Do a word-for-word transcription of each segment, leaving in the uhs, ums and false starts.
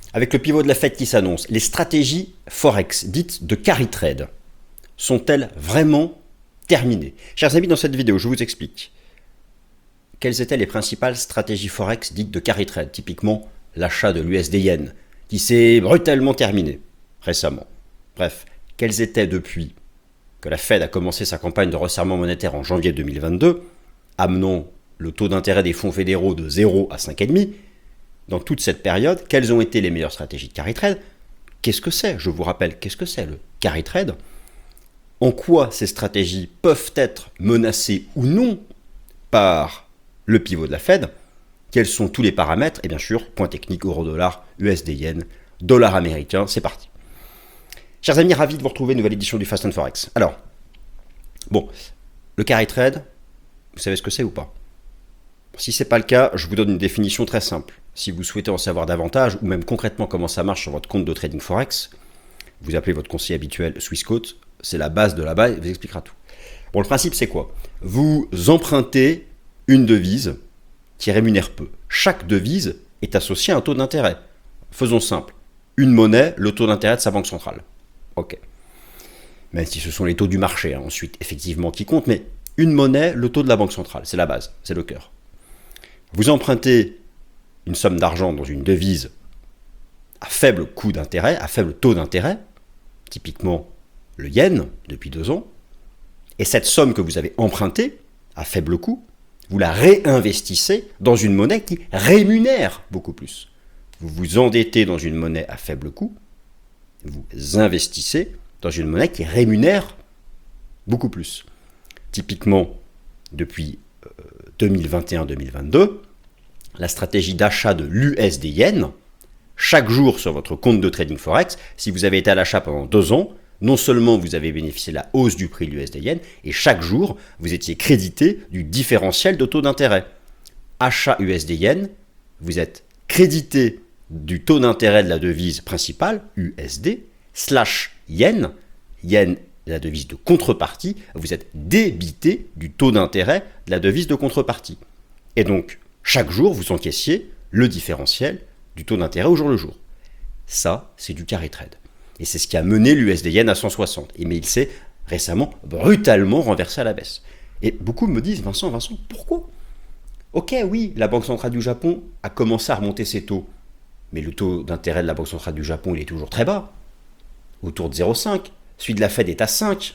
avec le pivot de la Fed qui s'annonce, les stratégies Forex dites de carry trade sont-elles vraiment terminées? Chers amis, dans cette vidéo, je vous explique quelles étaient les principales stratégies Forex dites de carry trade, typiquement l'achat de l'U S D yen, qui s'est brutalement terminé récemment. Bref, quelles étaient depuis que la Fed a commencé sa campagne de resserrement monétaire en janvier deux mille vingt-deux, amenant le taux d'intérêt des fonds fédéraux de zéro à cinq virgule cinq. Dans toute cette période, quelles ont été les meilleures stratégies de carry trade? Qu'est-ce que c'est? Je vous rappelle, qu'est-ce que c'est le carry trade? En quoi ces stratégies peuvent être menacées ou non par le pivot de la Fed? Quels sont tous les paramètres? Et bien sûr, point technique, euro-dollar, U S D yen, dollar américain, c'est parti. Chers amis, ravi de vous retrouver, nouvelle édition du Fast and Forex. Alors, bon, le carry trade, vous savez ce que c'est ou pas? Si ce n'est pas le cas, je vous donne une définition très simple. Si vous souhaitez en savoir davantage, ou même concrètement comment ça marche sur votre compte de trading Forex, vous appelez votre conseiller habituel Swissquote, c'est la base de la base, il vous expliquera tout. Bon, le principe c'est quoi? Vous empruntez une devise qui rémunère peu. Chaque devise est associée à un taux d'intérêt. Faisons simple. Une monnaie, le taux d'intérêt de sa banque centrale. Ok. Même si ce sont les taux du marché, hein, ensuite, effectivement, qui comptent, mais une monnaie, le taux de la banque centrale, c'est la base, c'est le cœur. Vous empruntez une somme d'argent dans une devise à faible coût d'intérêt, à faible taux d'intérêt, typiquement le yen depuis deux ans, et cette somme que vous avez empruntée à faible coût, vous la réinvestissez dans une monnaie qui rémunère beaucoup plus. Vous vous endettez dans une monnaie à faible coût, vous investissez dans une monnaie qui rémunère beaucoup plus. Typiquement, depuis deux mille vingt et un deux mille vingt-deux, la stratégie d'achat de l'U S D yen, chaque jour sur votre compte de trading Forex, si vous avez été à l'achat pendant deux ans, non seulement vous avez bénéficié de la hausse du prix de l'U S D yen, et chaque jour, vous étiez crédité du différentiel de taux d'intérêt. Achat U S D yen, vous êtes crédité du taux d'intérêt de la devise principale, U S D, slash yen, yen la devise de contrepartie, vous êtes débité du taux d'intérêt de la devise de contrepartie. Et donc, chaque jour, vous encaissiez le différentiel du taux d'intérêt au jour le jour. Ça, c'est du carry trade. Et c'est ce qui a mené l'U S D yen à cent soixante. Et mais il s'est récemment brutalement renversé à la baisse. Et beaucoup me disent, Vincent, Vincent, pourquoi? Ok, oui, la Banque centrale du Japon a commencé à remonter ses taux. Mais le taux d'intérêt de la Banque centrale du Japon, il est toujours très bas. Autour de zéro virgule cinq. Celui de la Fed est à cinq.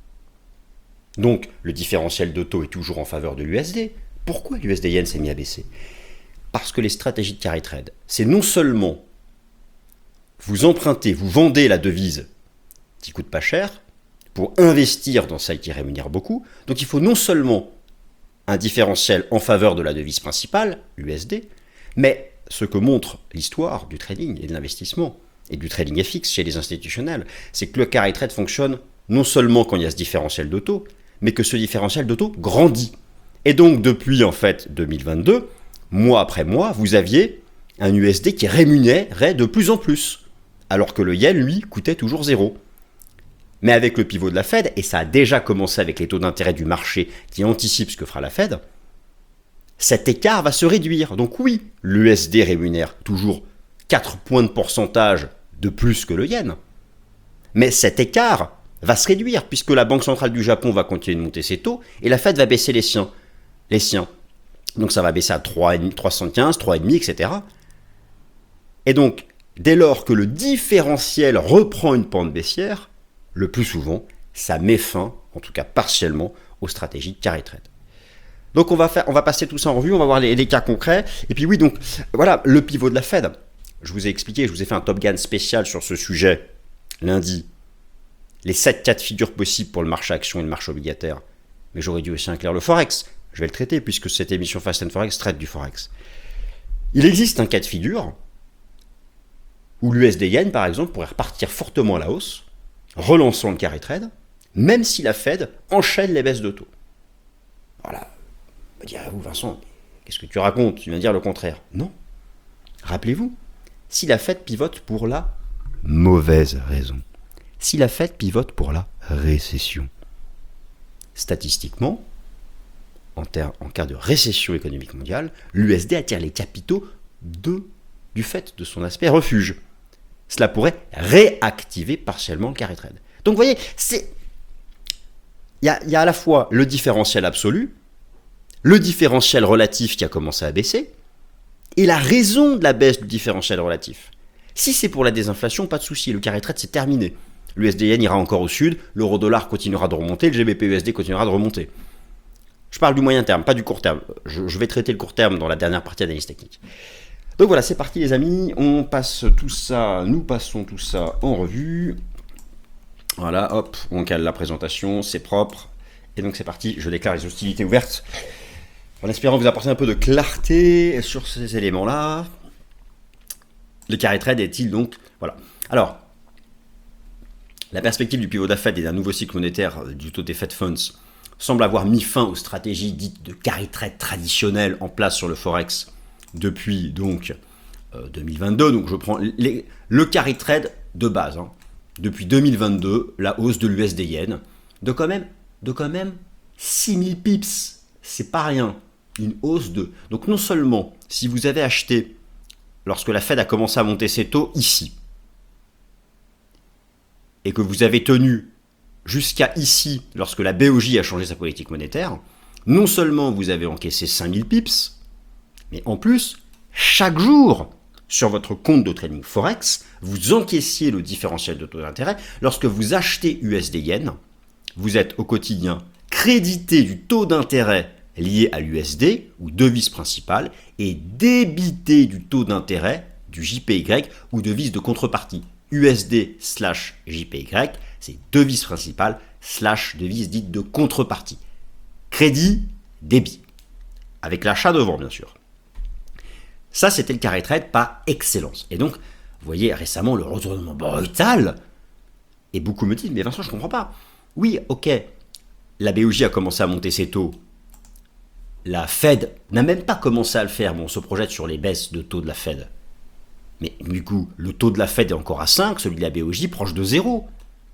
Donc, le différentiel de taux est toujours en faveur de l'U S D. Pourquoi l'U S D yen s'est mis à baisser? Parce que les stratégies de carry trade, c'est non seulement vous empruntez, vous vendez la devise qui coûte pas cher pour investir dans celle qui rémunère beaucoup. Donc, il faut non seulement un différentiel en faveur de la devise principale, l'U S D, mais ce que montre l'histoire du trading et de l'investissement, et du trading F X chez les institutionnels, c'est que le carry trade fonctionne non seulement quand il y a ce différentiel de taux, mais que ce différentiel de taux grandit. Et donc depuis en fait deux mille vingt-deux, mois après mois, vous aviez un U S D qui rémunérait de plus en plus, alors que le yen, lui, coûtait toujours zéro. Mais avec le pivot de la Fed, et ça a déjà commencé avec les taux d'intérêt du marché qui anticipent ce que fera la Fed, cet écart va se réduire. Donc oui, l'U S D rémunère toujours quatre points de pourcentage de plus que le yen. Mais cet écart va se réduire puisque la Banque centrale du Japon va continuer de monter ses taux et la Fed va baisser les siens. Les siens. Donc ça va baisser à trois virgule soixante-quinze, trois virgule cinq, et cetera. Et donc, dès lors que le différentiel reprend une pente baissière, le plus souvent, ça met fin, en tout cas partiellement, aux stratégies de carry trade. Donc on va, faire, on va passer tout ça en revue, on va voir les, les cas concrets. Et puis oui, donc voilà, le pivot de la Fed. Je vous ai expliqué, je vous ai fait un Top Gun spécial sur ce sujet lundi. Les sept cas de figure possibles pour le marché action et le marché obligataire. Mais j'aurais dû aussi inclure le Forex. Je vais le traiter puisque cette émission Fast and Forex traite du Forex. Il existe un cas de figure où l'U S D yen, par exemple, pourrait repartir fortement à la hausse, relançant le carry trade, même si la Fed enchaîne les baisses de taux. Voilà. Me direz-vous, Vincent, qu'est-ce que tu racontes? Tu viens de dire le contraire. Non. Rappelez-vous, si la Fed pivote pour la mauvaise raison, si la Fed pivote pour la récession, statistiquement, en, ter- en cas de récession économique mondiale, l'U S D attire les capitaux de du fait de son aspect refuge. Cela pourrait réactiver partiellement le carry trade. Donc vous voyez, c'est... il y a, il y a à la fois le différentiel absolu, le différentiel relatif qui a commencé à baisser, et la raison de la baisse du différentiel relatif. Si c'est pour la désinflation, pas de souci, le carry trade c'est terminé. L'U S D yen ira encore au sud, l'euro-dollar continuera de remonter, le G B P U S D continuera de remonter. Je parle du moyen terme, pas du court terme. Je, je vais traiter le court terme dans la dernière partie d'analyse technique. Donc voilà, c'est parti les amis, on passe tout ça, nous passons tout ça en revue. Voilà, hop, on cale la présentation, c'est propre. Et donc c'est parti, je déclare les hostilités ouvertes, en espérant vous apporter un peu de clarté sur ces éléments-là. Le carry trade est-il donc... Voilà. Alors, la perspective du pivot de la Fed et d'un nouveau cycle monétaire du taux des Fed Funds semble avoir mis fin aux stratégies dites de carry trade traditionnelles en place sur le Forex depuis donc euh, deux mille vingt-deux. Donc je prends les, le carry trade de base. Hein. Depuis deux mille vingt-deux, la hausse de l'U S D yen de quand même, de quand même six mille pips. C'est pas rien. Une hausse de... Donc non seulement, si vous avez acheté lorsque la Fed a commencé à monter ses taux ici, et que vous avez tenu jusqu'à ici, lorsque la B O J a changé sa politique monétaire, non seulement vous avez encaissé cinq mille pips, mais en plus, chaque jour, sur votre compte de trading Forex, vous encaissiez le différentiel de taux d'intérêt. Lorsque vous achetez U S D yen, vous êtes au quotidien crédité du taux d'intérêt lié à l'U S D, ou devise principale, et débité du taux d'intérêt du J P Y, ou devise de contrepartie. U S D slash J P Y, c'est devise principale slash devise dite de contrepartie. Crédit, débit. Avec l'achat devant, bien sûr. Ça, c'était le carry trade par excellence. Et donc, vous voyez récemment le retournement brutal. Et beaucoup me disent, mais Vincent, je ne comprends pas. Oui, ok, la B O J a commencé à monter ses taux. La Fed n'a même pas commencé à le faire, mais on se projette sur les baisses de taux de la Fed. Mais du coup, le taux de la Fed est encore à cinq, celui de la B O J proche de zéro.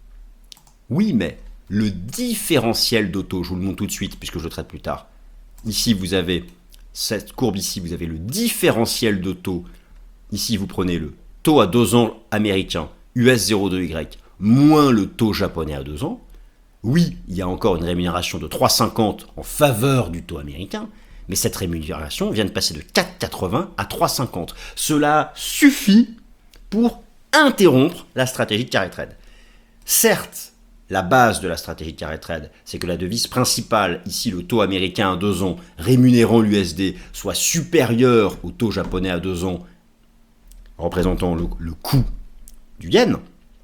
Oui, mais le différentiel de taux, je vous le montre tout de suite, puisque je le traite plus tard. Ici, vous avez cette courbe ici, vous avez le différentiel de taux. Ici, vous prenez le taux à deux ans américain, U S zéro deux Y, moins le taux japonais à deux ans. Oui, il y a encore une rémunération de trois virgule cinquante en faveur du taux américain, mais cette rémunération vient de passer de quatre virgule quatre-vingts à trois virgule cinquante. Cela suffit pour interrompre la stratégie de carry trade. Certes, la base de la stratégie de carry trade, c'est que la devise principale, ici le taux américain à deux ans, rémunérant l'U S D, soit supérieur au taux japonais à deux ans, représentant le, le coût du yen.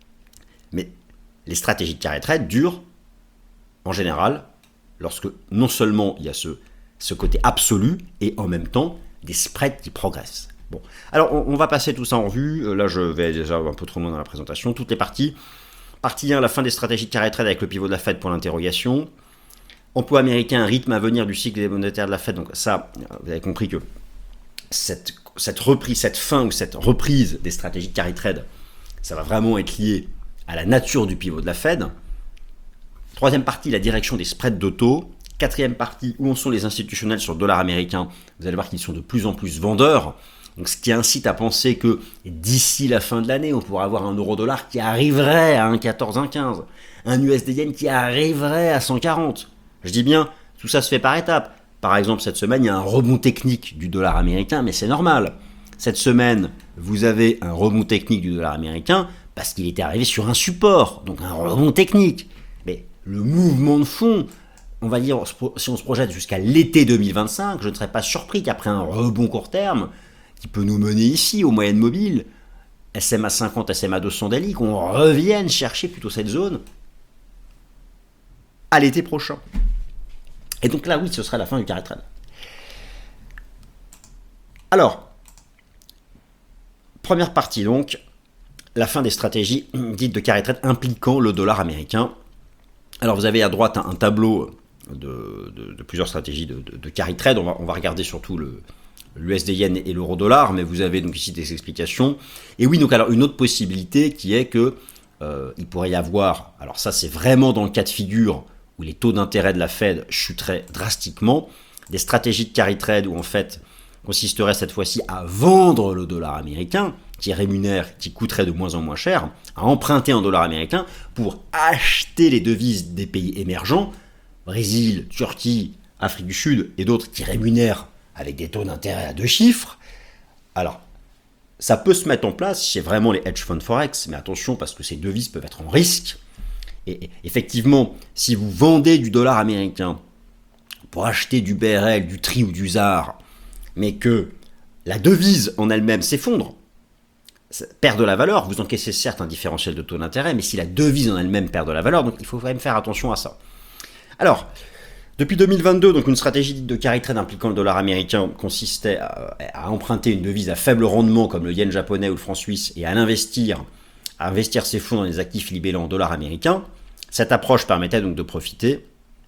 Mais les stratégies de carry trade durent, en général, lorsque non seulement il y a ce, ce côté absolu, et en même temps, des spreads qui progressent. Bon, alors on, on va passer tout ça en revue. Là, je vais déjà un peu trop loin dans la présentation. Toutes les parties. Partie un, la fin des stratégies de carry trade avec le pivot de la Fed pour l'interrogation. Emploi américain, rythme à venir du cycle monétaire de la Fed. Donc ça, vous avez compris que cette, cette reprise, cette fin ou cette reprise des stratégies de carry trade, ça va vraiment être lié à la nature du pivot de la Fed. Troisième partie, la direction des spreads de taux. Quatrième partie, où en sont les institutionnels sur le dollar américain. Vous allez voir qu'ils sont de plus en plus vendeurs. Donc, ce qui incite à penser que d'ici la fin de l'année, on pourra avoir un euro-dollar qui arriverait à un virgule quatorze, un virgule quinze, un U S D yen qui arriverait à cent quarante. Je dis bien, tout ça se fait par étapes. Par exemple, cette semaine, il y a un rebond technique du dollar américain, mais c'est normal. Cette semaine, vous avez un rebond technique du dollar américain parce qu'il était arrivé sur un support, donc un rebond technique. Mais le mouvement de fond, on va dire, si on se projette jusqu'à l'été deux mille vingt-cinq, je ne serais pas surpris qu'après un rebond court terme, qui peut nous mener ici, aux moyennes mobiles, S M A cinquante, S M A deux cents daily, qu'on revienne chercher plutôt cette zone à l'été prochain. Et donc là, oui, ce sera la fin du carry trade. Alors, première partie donc, la fin des stratégies dites de carry trade impliquant le dollar américain. Alors vous avez à droite un, un tableau de, de, de plusieurs stratégies de, de, de carry trade. On va, on va regarder surtout le l'U S D yen et l'euro dollar, mais vous avez donc ici des explications. Et oui, donc alors une autre possibilité qui est que euh, il pourrait y avoir, alors ça c'est vraiment dans le cas de figure où les taux d'intérêt de la Fed chuteraient drastiquement, des stratégies de carry trade où en fait consisterait cette fois-ci à vendre le dollar américain, qui rémunère, qui coûterait de moins en moins cher, à emprunter en dollars américains pour acheter les devises des pays émergents, Brésil, Turquie, Afrique du Sud et d'autres qui rémunèrent avec des taux d'intérêt à deux chiffres. Alors, ça peut se mettre en place chez vraiment les hedge funds forex, mais attention parce que ces devises peuvent être en risque. Et effectivement, si vous vendez du dollar américain pour acheter du B R L, du T R I ou du Z A R, mais que la devise en elle-même s'effondre, perd de la valeur, vous encaissez certes un différentiel de taux d'intérêt, mais si la devise en elle-même perd de la valeur, donc il faut quand même faire attention à ça. Alors, depuis deux mille vingt-deux, donc une stratégie dite de carry trade impliquant le dollar américain consistait à, à emprunter une devise à faible rendement comme le yen japonais ou le franc suisse et à l'investir, à investir ses fonds dans des actifs libellés en dollars américains. Cette approche permettait donc de profiter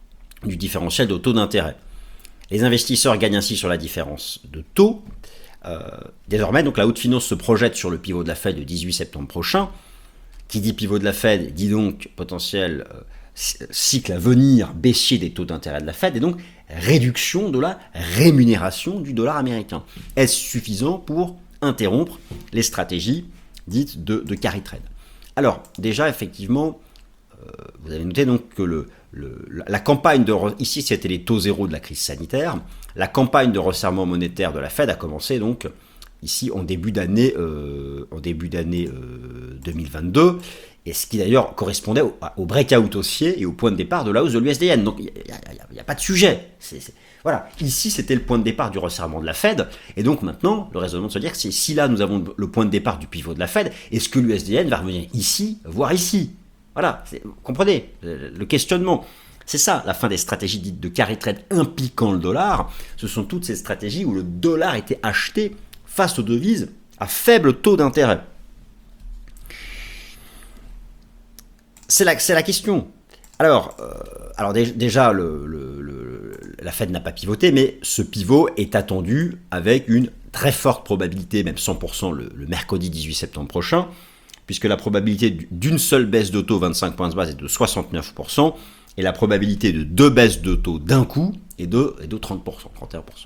du différentiel de taux d'intérêt. Les investisseurs gagnent ainsi sur la différence de taux. Euh, désormais, donc la haute finance se projette sur le pivot de la Fed le dix-huit septembre prochain. Qui dit pivot de la Fed dit donc potentiel euh, cycle à venir baissier des taux d'intérêt de la Fed et donc réduction de la rémunération du dollar américain. Est-ce suffisant pour interrompre les stratégies dites de, de carry trade? Alors déjà effectivement, euh, vous avez noté donc que le, le, la campagne de ici c'était les taux zéro de la crise sanitaire. La campagne de resserrement monétaire de la Fed a commencé donc ici en début d'année euh, en début d'année euh, deux mille vingt-deux. Et ce qui d'ailleurs correspondait au, au breakout haussier et au point de départ de la hausse de l'U S D Yen. Donc il n'y a, a, a pas de sujet. C'est, c'est, voilà. Ici, c'était le point de départ du resserrement de la Fed. Et donc maintenant, le raisonnement de se dire, c'est si là nous avons le point de départ du pivot de la Fed, est-ce que l'U S D Yen va revenir ici, voire ici? Voilà. Vous comprenez le questionnement. C'est ça, la fin des stratégies dites de carry trade impliquant le dollar. Ce sont toutes ces stratégies où le dollar était acheté face aux devises à faible taux d'intérêt. C'est la, c'est la question. Alors, euh, alors dé, déjà, le, le, le, la Fed n'a pas pivoté, mais ce pivot est attendu avec une très forte probabilité, même cent pour cent le, le mercredi dix-huit septembre prochain, puisque la probabilité d'une seule baisse de taux, vingt-cinq points de base, est de soixante-neuf pour cent, et la probabilité de deux baisses de taux d'un coup est de, est de trente pour cent, trente et un pour cent.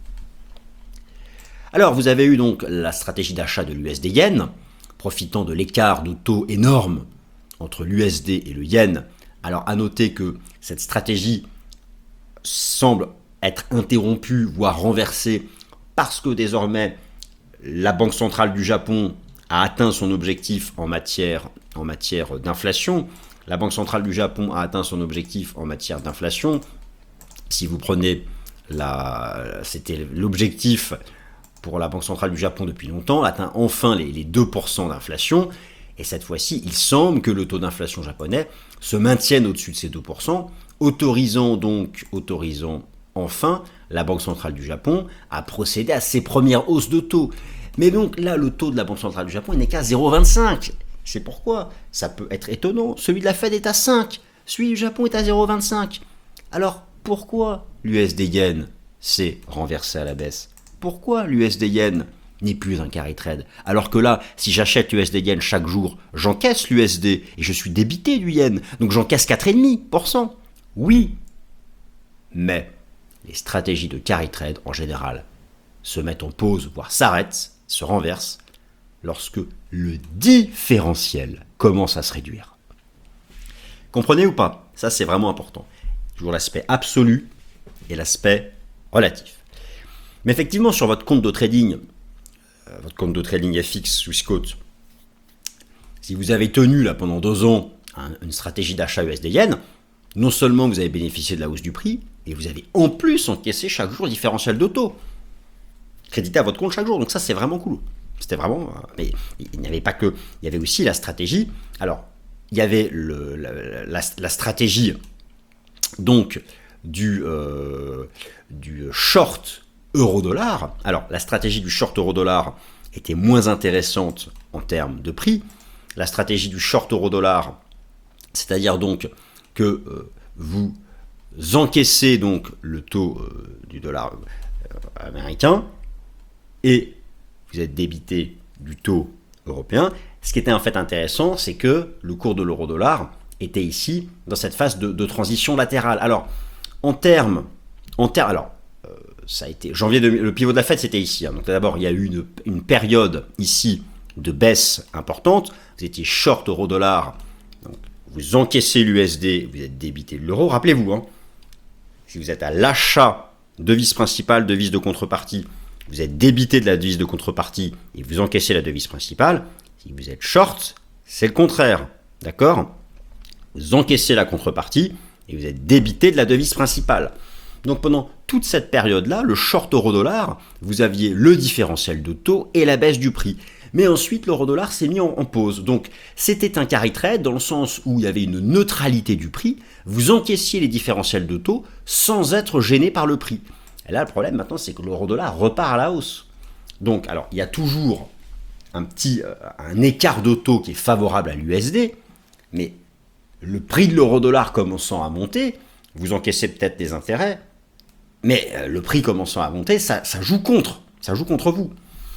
Alors, vous avez eu donc la stratégie d'achat de l'U S D Yen, profitant de l'écart de taux énorme entre l'U S D et le yen. Alors à noter que cette stratégie semble être interrompue, voire renversée, parce que désormais la Banque centrale du Japon a atteint son objectif en matière, en matière d'inflation. La Banque centrale du Japon a atteint son objectif en matière d'inflation. Si vous prenez la, c'était l'objectif pour la Banque centrale du Japon depuis longtemps, atteint enfin les, les deux pour cent d'inflation. Et cette fois-ci, il semble que le taux d'inflation japonais se maintienne au-dessus de ces deux pour cent, autorisant donc, autorisant enfin la Banque centrale du Japon à procéder à ses premières hausses de taux. Mais donc là, le taux de la Banque centrale du Japon n'est qu'à zéro virgule vingt-cinq. C'est pourquoi ça peut être étonnant. Celui de la Fed est à cinq, celui du Japon est à zéro virgule vingt-cinq. Alors pourquoi l'U S D Yen s'est renversé à la baisse? Pourquoi l'U S D Yen n'est plus un carry trade? Alors que là, si j'achète l'U S D Yen chaque jour, j'encaisse l'U S D et je suis débité du yen. Donc j'encaisse quatre virgule cinq pour cent. Oui. Mais les stratégies de carry trade, en général, se mettent en pause, voire s'arrêtent, se renversent, lorsque le différentiel commence à se réduire. Comprenez ou pas? Ça, c'est vraiment important. Toujours l'aspect absolu et l'aspect relatif. Mais effectivement, sur votre compte de trading, euh, votre compte de trading F X Swissquote, si vous avez tenu là pendant deux ans un, une stratégie d'achat U S D Yen, non seulement vous avez bénéficié de la hausse du prix, et vous avez en plus encaissé chaque jour le différentiel de taux. Crédité à votre compte chaque jour. Donc ça, c'est vraiment cool. C'était vraiment... Mais il n'y avait pas que... Il y avait aussi la stratégie. Alors, il y avait le, la, la, la stratégie donc du, euh, du short euro-dollar. Alors, la stratégie du short euro-dollar était moins intéressante en termes de prix. La stratégie du short euro-dollar, c'est-à-dire donc que euh, vous encaissez donc le taux euh, du dollar euh, américain et vous êtes débité du taux européen. Ce qui était en fait intéressant, c'est que le cours de l'euro-dollar était ici dans cette phase de, de transition latérale. Alors, en termes, en termes, alors, euh, ça a été janvier deux mille, le pivot de la Fed, c'était ici. Hein. Donc d'abord, il y a eu une, une période ici de baisse importante. Vous étiez short euro-dollar, donc vous encaissez l'U S D, vous êtes débité de l'euro. Rappelez-vous, hein, si vous êtes à l'achat devise principale, devise de contrepartie, vous êtes débité de la devise de contrepartie et vous encaissez la devise principale. Si vous êtes short, c'est le contraire. D'accord? Vous encaissez la contrepartie et vous êtes débité de la devise principale. Donc pendant toute cette période-là, le short euro-dollar, vous aviez le différentiel de taux et la baisse du prix. Mais ensuite, l'euro-dollar s'est mis en, en pause. Donc c'était un carry trade dans le sens où il y avait une neutralité du prix. Vous encaissiez les différentiels de taux sans être gêné par le prix. Et là, le problème maintenant, c'est que l'euro-dollar repart à la hausse. Donc, alors, il y a toujours un petit euh, un écart de taux qui est favorable à l'U S D, mais le prix de l'euro-dollar commençant à monter, vous encaissez peut-être des intérêts, mais euh, le prix commençant à monter, ça, ça joue contre, ça joue contre vous.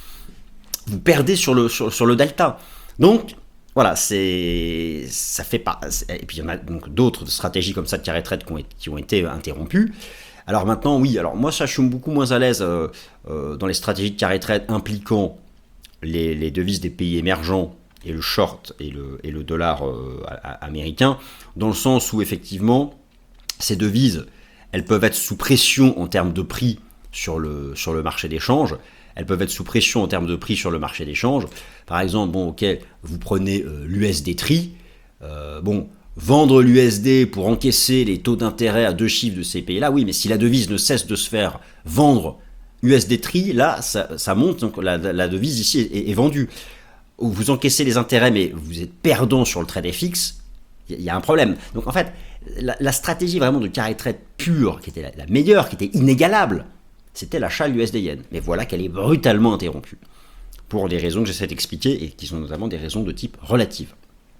Vous perdez sur le, sur, sur le delta. Donc, voilà, c'est, ça fait pas. Et puis, il y en a donc d'autres stratégies comme ça de carry trade qui ont, qui ont été interrompues. Alors maintenant, oui, alors moi, ça, je suis beaucoup moins à l'aise euh, euh, dans les stratégies de carry trade impliquant les, les devises des pays émergents et le short et le, et le dollar euh, américain, dans le sens où, effectivement, ces devises, elles peuvent être sous pression en termes de prix sur le, sur le marché d'échange. Elles peuvent être sous pression en termes de prix sur le marché d'échange. Par exemple, bon, ok, vous prenez euh, l'U S D Tree. Euh, bon, vendre l'U S D pour encaisser les taux d'intérêt à deux chiffres de ces pays-là, oui, mais si la devise ne cesse de se faire vendre U S D Tree, là, ça, ça monte, donc la, la devise ici est, est vendue. Vous encaissez les intérêts, mais vous êtes perdant sur le trade F X, il y, y a un problème. Donc en fait, la, la stratégie vraiment de carry trade pure, qui était la, la meilleure, qui était inégalable, c'était l'achat de l'U S D yen. Mais voilà qu'elle est brutalement interrompue. Pour des raisons que j'essaie d'expliquer, et qui sont notamment des raisons de type relative.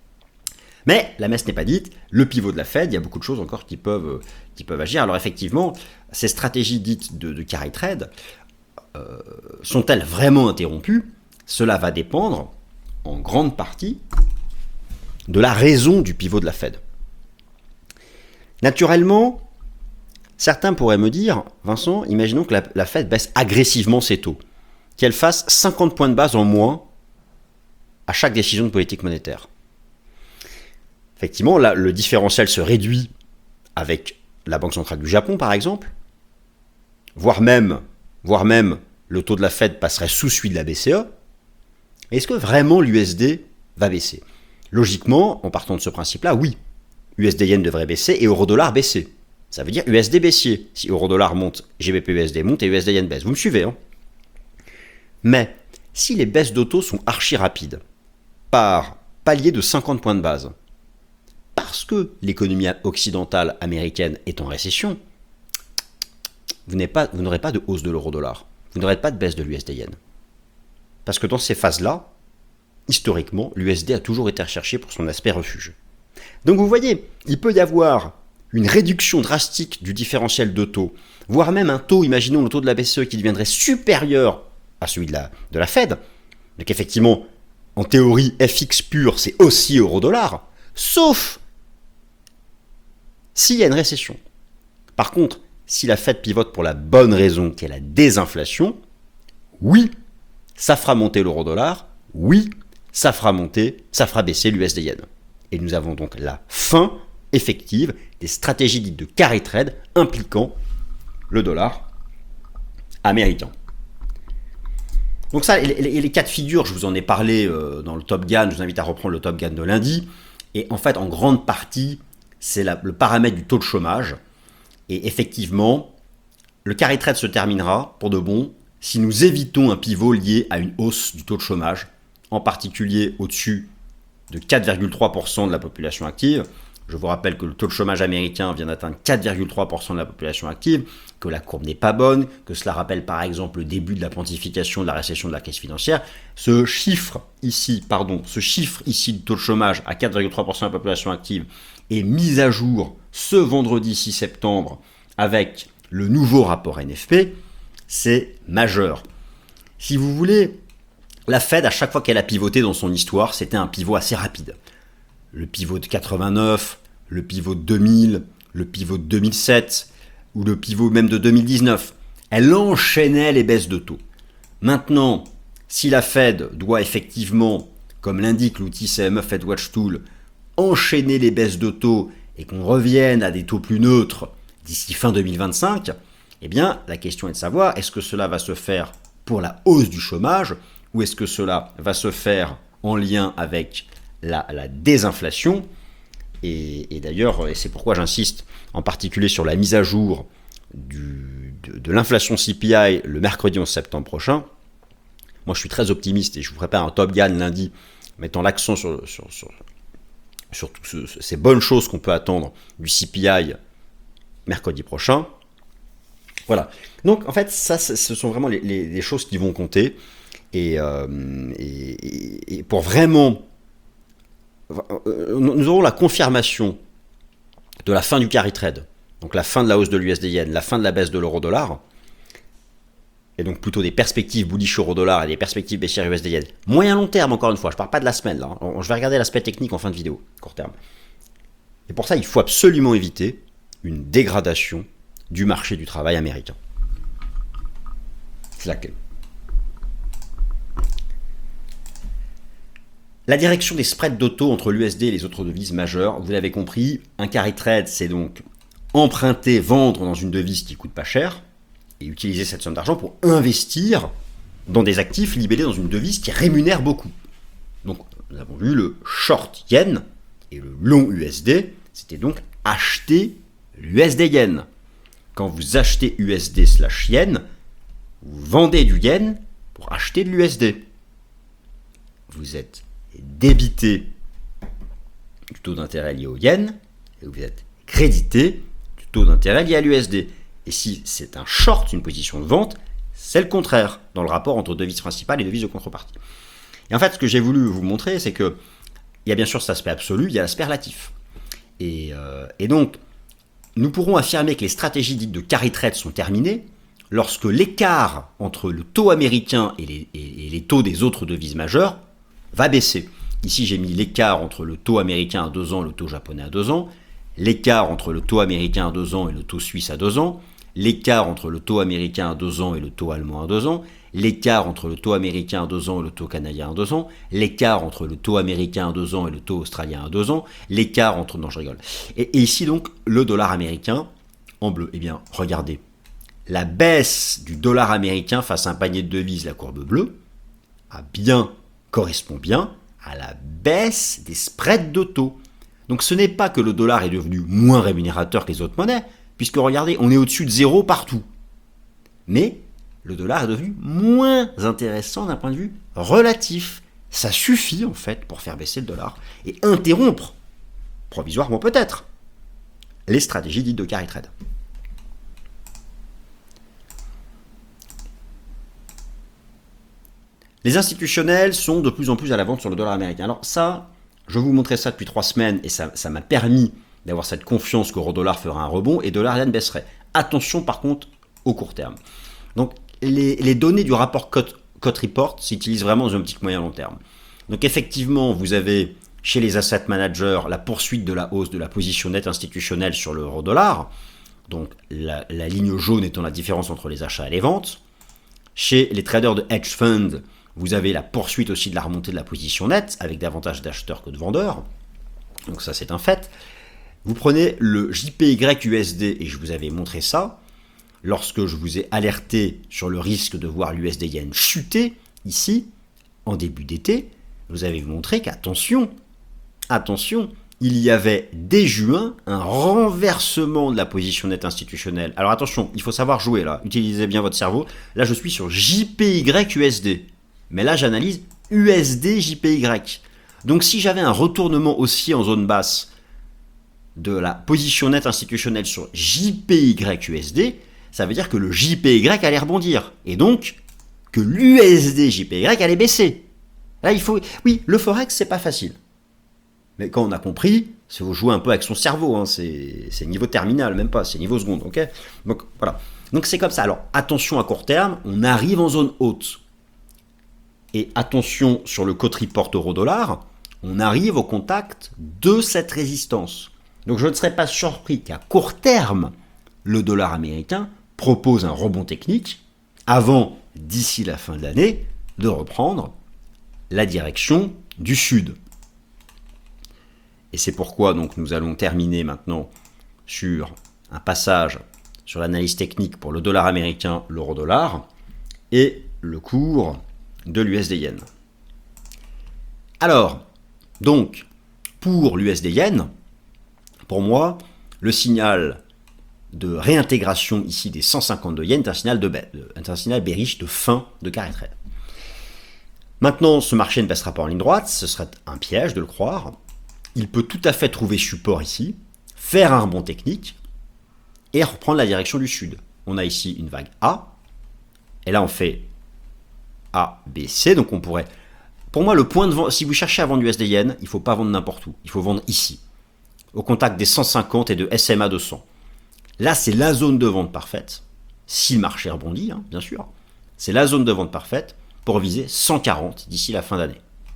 Mais la messe n'est pas dite, le pivot de la Fed, il y a beaucoup de choses encore qui peuvent, qui peuvent agir. Alors effectivement, ces stratégies dites de, de carry trade, euh, sont-elles vraiment interrompues? Cela va dépendre, en grande partie, de la raison du pivot de la Fed. Naturellement, certains pourraient me dire, Vincent, imaginons que la, la Fed baisse agressivement ses taux, qu'elle fasse cinquante points de base en moins à chaque décision de politique monétaire. Effectivement, là, le différentiel se réduit avec la Banque centrale du Japon, par exemple, voire même, voire même le taux de la Fed passerait sous celui de la B C E. Est-ce que vraiment l'U S D va baisser? Logiquement, en partant de ce principe-là, oui. U S D yen devrait baisser et euro-dollar baisser. Ça veut dire U S D baissier. Si euro-dollar monte, G B P U S D monte et U S D yen baisse. Vous me suivez, hein? Mais si les baisses d'auto sont archi rapides, par palier de cinquante points de base, parce que l'économie occidentale américaine est en récession, vous n'aurez pas, vous n'aurez pas de hausse de l'euro-dollar. Vous n'aurez pas de baisse de l'U S D yen. Parce que dans ces phases-là, historiquement, l'U S D a toujours été recherché pour son aspect refuge. Donc vous voyez, il peut y avoir une réduction drastique du différentiel de taux, voire même un taux, imaginons le taux de la B C E qui deviendrait supérieur à celui de la, de la Fed. Donc effectivement, en théorie, F X pur, c'est aussi euro-dollar, sauf s'il y a une récession. Par contre, si la Fed pivote pour la bonne raison, qui est la désinflation, oui, ça fera monter l'euro-dollar, oui, ça fera monter, ça fera baisser l'U S D yen. Et nous avons donc la fin effective des stratégies dites de carry trade impliquant le dollar américain. Donc ça, les, les, les cas de figure, je vous en ai parlé euh, dans le Top Gun, je vous invite à reprendre le Top Gun de lundi, et en fait, en grande partie, c'est la, le paramètre du taux de chômage, et effectivement, le carry trade se terminera pour de bon si nous évitons un pivot lié à une hausse du taux de chômage, en particulier au-dessus de quatre virgule trois pour cent de la population active. Je vous rappelle que le taux de chômage américain vient d'atteindre quatre virgule trois pour cent de la population active, que la courbe n'est pas bonne, que cela rappelle par exemple le début de la pontification de la récession de la crise financière. Ce chiffre ici, pardon, ce chiffre ici du taux de chômage à quatre virgule trois pour cent de la population active est mis à jour ce vendredi six septembre avec le nouveau rapport N F P. C'est majeur. Si vous voulez, la Fed, à chaque fois qu'elle a pivoté dans son histoire, c'était un pivot assez rapide. Le pivot de quatre-vingt-neuf, le pivot de deux mille, le pivot de deux mille sept, ou le pivot même de deux mille dix-neuf. elle enchaînait les baisses de taux. Maintenant, si la Fed doit effectivement, comme l'indique l'outil C M E Fed Watch Tool, enchaîner les baisses de taux et qu'on revienne à des taux plus neutres d'ici fin deux mille vingt-cinq, eh bien, la question est de savoir, est-ce que cela va se faire pour la hausse du chômage ou est-ce que cela va se faire en lien avec la, la désinflation? Et, et d'ailleurs, et c'est pourquoi j'insiste en particulier sur la mise à jour du, de, de l'inflation C P I le mercredi onze septembre prochain. Moi, je suis très optimiste et je vous prépare un Top Gun lundi, mettant l'accent sur, sur, sur, sur toutes ce, ces bonnes choses qu'on peut attendre du C P I mercredi prochain. Voilà. Donc, en fait, ça, ce sont vraiment les, les, les choses qui vont compter. Et, euh, et, et pour vraiment... Nous aurons la confirmation de la fin du carry trade, donc la fin de la hausse de l'U S D yen, la fin de la baisse de l'euro-dollar, et donc plutôt des perspectives bullish euro-dollar et des perspectives baissières U S D yen. Moyen long terme, encore une fois, je ne parle pas de la semaine, là. Je vais regarder l'aspect technique en fin de vidéo, court terme. Et pour ça, il faut absolument éviter une dégradation du marché du travail américain. C'est la clé. La direction des spreads d'auto entre l'U S D et les autres devises majeures, vous l'avez compris, un carry trade, c'est donc emprunter, vendre dans une devise qui coûte pas cher et utiliser cette somme d'argent pour investir dans des actifs libellés dans une devise qui rémunère beaucoup. Donc, nous avons vu le short yen et le long U S D, c'était donc acheter l'U S D yen. Quand vous achetez U S D slash yen, vous vendez du yen pour acheter de l'U S D. Vous êtes débité du taux d'intérêt lié au yen et vous êtes crédité du taux d'intérêt lié à l'U S D. Et si c'est un short, une position de vente, c'est le contraire dans le rapport entre devises principales et devises de contrepartie. Et en fait, ce que j'ai voulu vous montrer, c'est que il y a bien sûr cet aspect absolu, il y a l'aspect relatif. Et, euh, et donc, nous pourrons affirmer que les stratégies dites de carry trade sont terminées lorsque l'écart entre le taux américain et les, et, et les taux des autres devises majeures va baisser. Ici, j'ai mis l'écart entre le taux américain à deux ans et le taux japonais à deux ans, l'écart entre le taux américain à deux ans et le taux suisse à deux ans, l'écart entre le taux américain à deux ans et le taux allemand à deux ans, l'écart entre le taux américain à deux ans et le taux canadien à deux ans, l'écart entre le taux américain à deux ans et le taux australien à deux ans, l'écart entre... Non, je rigole. Et, et ici, donc, le dollar américain en bleu. Eh bien, regardez. La baisse du dollar américain face à un panier de devises, la courbe bleue, a bien... correspond bien à la baisse des spreads de taux. Donc ce n'est pas que le dollar est devenu moins rémunérateur que les autres monnaies, puisque regardez, on est au-dessus de zéro partout. Mais le dollar est devenu moins intéressant d'un point de vue relatif. Ça suffit en fait pour faire baisser le dollar et interrompre, provisoirement peut-être, les stratégies dites de carry trade. Les institutionnels sont de plus en plus à la vente sur le dollar américain. Alors ça, je vous montrais ça depuis trois semaines et ça, ça m'a permis d'avoir cette confiance qu'euro-dollar fera un rebond et dollar-yen baisserait. Attention par contre au court terme. Donc les, les données du rapport Cote Report s'utilisent vraiment dans une optique moyen long terme. Donc effectivement, vous avez chez les asset managers la poursuite de la hausse de la position nette institutionnelle sur l'euro-dollar. Donc la, la ligne jaune étant la différence entre les achats et les ventes. Chez les traders de hedge fund, vous avez la poursuite aussi de la remontée de la position nette, avec davantage d'acheteurs que de vendeurs. Donc ça, c'est un fait. Vous prenez le J P Y U S D, et je vous avais montré ça, lorsque je vous ai alerté sur le risque de voir l'U S D yen chuter, ici, en début d'été, vous avez montré qu'attention, attention, il y avait dès juin un renversement de la position nette institutionnelle. Alors attention, il faut savoir jouer là, utilisez bien votre cerveau. Là, je suis sur J P Y U S D. Mais là, j'analyse U S D J P Y. Donc, si j'avais un retournement haussier en zone basse de la position nette institutionnelle sur J P Y U S D, ça veut dire que le J P Y allait rebondir. Et donc, que l'U S D J P Y allait baisser. Là, il faut... Oui, le Forex, c'est pas facile. Mais quand on a compris, il faut jouer un peu avec son cerveau. Hein. C'est, c'est niveau terminal, même pas, c'est niveau seconde. Okay, donc, voilà. Donc, c'est comme ça. Alors, attention à court terme, on arrive en zone haute. Et attention sur le Cote Report euro-dollar, on arrive au contact de cette résistance. Donc je ne serais pas surpris qu'à court terme, le dollar américain propose un rebond technique avant, d'ici la fin de l'année, de reprendre la direction du sud. Et c'est pourquoi donc nous allons terminer maintenant sur un passage sur l'analyse technique pour le dollar américain, l'euro-dollar et le cours de l'U S D yen. Alors, donc, pour l'U S D yen, pour moi, le signal de réintégration ici des cent cinquante-deux yens est un signal, de, un signal bearish de fin de carry trade. Maintenant, ce marché ne passera pas en ligne droite, ce serait un piège de le croire. Il peut tout à fait trouver support ici, faire un rebond technique et reprendre la direction du sud. On a ici une vague A, et là on fait A, B, C, donc on pourrait... Pour moi, le point de vente, si vous cherchez à vendre du U S D yen, il ne faut pas vendre n'importe où, il faut vendre ici, au contact des cent cinquante et de S M A deux cents. Là, c'est la zone de vente parfaite, si le marché rebondit, hein, bien sûr. C'est la zone de vente parfaite pour viser cent quarante d'ici la fin d'année.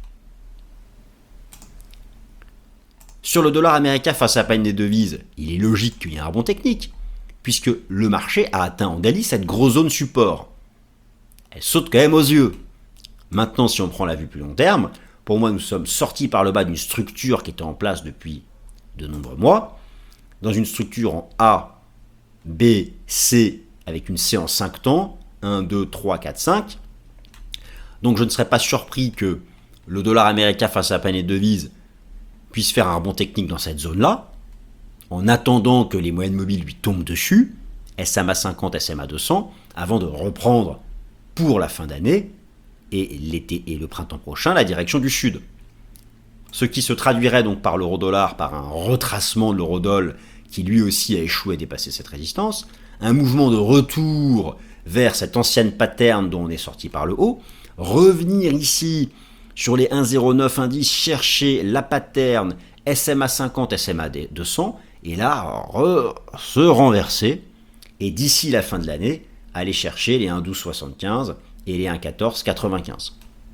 Sur le dollar américain face à la panier des devises, il est logique qu'il y ait un rebond technique, puisque le marché a atteint en daily cette grosse zone support. Elle saute quand même aux yeux. Maintenant, si on prend la vue plus long terme, pour moi, nous sommes sortis par le bas d'une structure qui était en place depuis de nombreux mois, dans une structure en A, B, C, avec une C en cinq temps, un, deux, trois, quatre, cinq. Donc je ne serais pas surpris que le dollar américain face à la panier de devises puisse faire un rebond technique dans cette zone-là, en attendant que les moyennes mobiles lui tombent dessus, S M A cinquante, S M A deux cents, avant de reprendre pour la fin d'année, et l'été et le printemps prochain, la direction du sud. Ce qui se traduirait donc par l'euro-dollar, par un retracement de l'euro-dollar qui lui aussi a échoué à dépasser cette résistance, un mouvement de retour vers cette ancienne pattern dont on est sorti par le haut, revenir ici sur les un virgule zéro neuf indices, chercher la pattern S M A cinquante, S M A deux cents, et là, re, se renverser, et d'ici la fin de l'année, aller chercher les un virgule douze soixante-quinze et les un virgule quatorze quatre-vingt-quinze.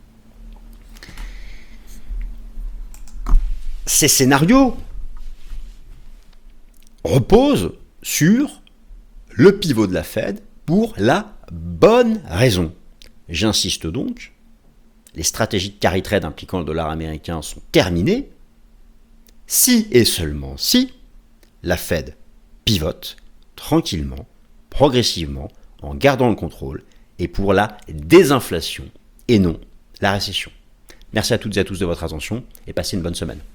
Ces scénarios reposent sur le pivot de la Fed pour la bonne raison. J'insiste donc, les stratégies de carry trade impliquant le dollar américain sont terminées si et seulement si la Fed pivote tranquillement, progressivement, en gardant le contrôle et pour la désinflation et non la récession. Merci à toutes et à tous de votre attention et passez une bonne semaine.